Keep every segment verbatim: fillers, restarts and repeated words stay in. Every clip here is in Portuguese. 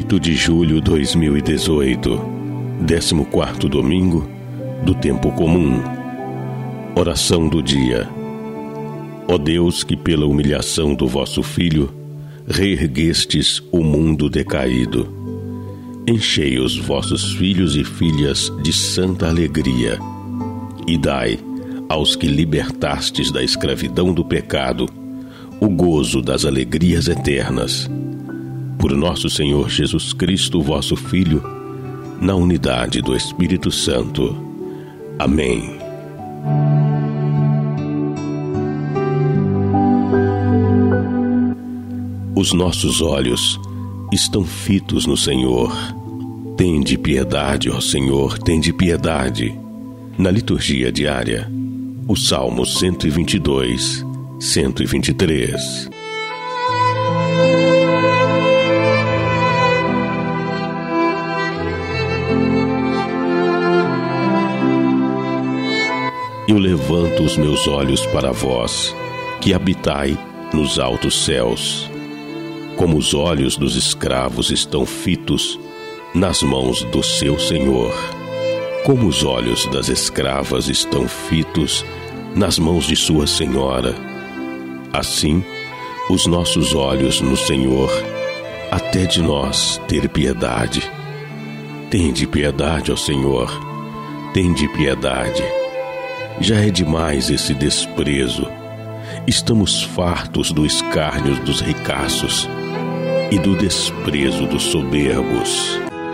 oito de julho de dois mil e dezoito, décimo quarto domingo do tempo comum. Oração do dia. Ó Deus, que pela humilhação do vosso Filho reerguestes o mundo decaído, enchei os vossos filhos e filhas de santa alegria e dai aos que libertastes da escravidão do pecado o gozo das alegrias eternas. Por nosso Senhor Jesus Cristo, vosso Filho, na unidade do Espírito Santo. Amém. Os nossos olhos estão fitos no Senhor. Tende piedade, ó Senhor, tende piedade. Na liturgia diária, o Salmo cento e vinte e dois, cento e vinte e três. Eu levanto os meus olhos para vós, que habitai nos altos céus. Como os olhos dos escravos estão fitos nas mãos do seu Senhor, como os olhos das escravas estão fitos nas mãos de sua senhora, assim os nossos olhos no Senhor, até de nós ter piedade. Tende piedade, ó Senhor, tende piedade. Já é demais esse desprezo. Estamos fartos do escárnio dos ricaços e do desprezo dos soberbos.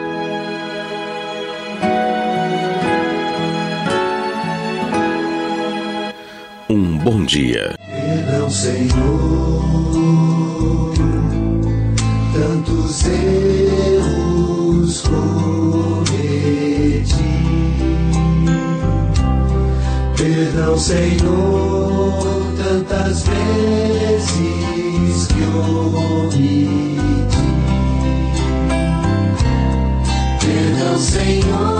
Um bom dia. Perdão, Senhor, tantos erros cometi. Perdão, Senhor, tantas vezes que omiti. Perdão, Senhor.